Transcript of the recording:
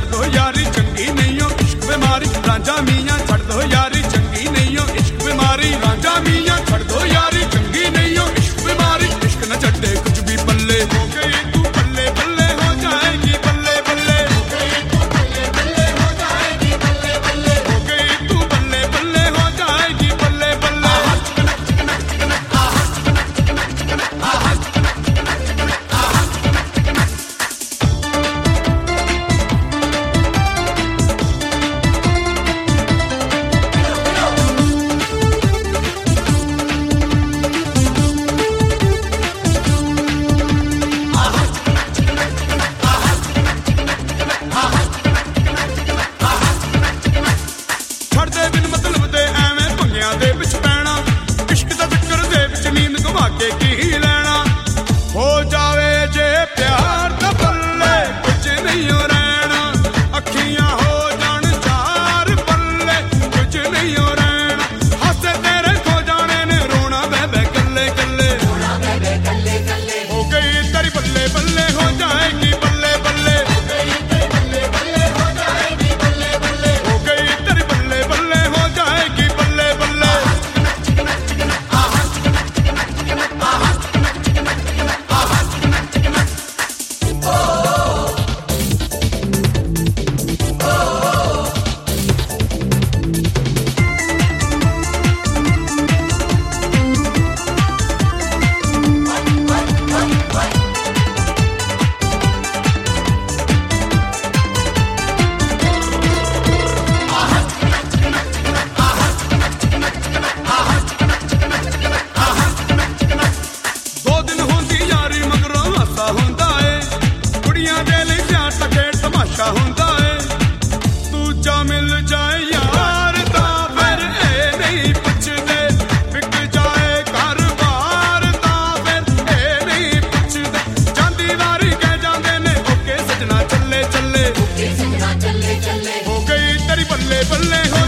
छड़ दो यारी चंगी नहीं हो इश्क बीमारी रांझा मियां छड़ दो यारी चंगी नहीं हो इश्क बीमारी रांझा मियां छड़ दो यारी चंगी नहीं हो इश्क बीमारी इश्क न छड्डे कुछ भी पल्ले हो गई तू बल्ले बल्ले हो जाएगी बल्ले बल्ले हो गई तू बल्ले बल्ले हो जाएगी बल्ले बल्ले हो गई तू बल्ले बल्ले हो जाएगी बल्ले बल्ले छड़दे बिन मतलब दे एवें भंगियां दे विच पैना इश्क दा चक्कर दे विच नींद गवा के की लेना हो जावे जे प्यार दा बल्ले कुछ नहीं हो रहना अखियां हो जान चार पल्ले कुछ नहीं हो रहना हासे तेरे खो जाने ने रोना बे कल्ले कल्ले हो गई तेरी बल्ले बल्ले हो जाएगी बल्ले बल्ले हो गई तेरी बल्ले बल्ले हो जाएगी बल्ले बल्ले हो गई तेरी बल्ले बल्ले हो जाएगी बल्ले बल्ले दो दिन होंदी यारी मगरों हासा हुंदा है कुड़ियां दे लई प्यार दा खेड तमाशा हुंदा है दूजा मिल जाए यार दा फिर ए नहीं पुछदे विक जाए घर बार दा फिर ए नहीं पुछदे जांदी वारी कह जांदे ने ओके सजना चले चले हो गई तेरी बल्ले बल्ले हो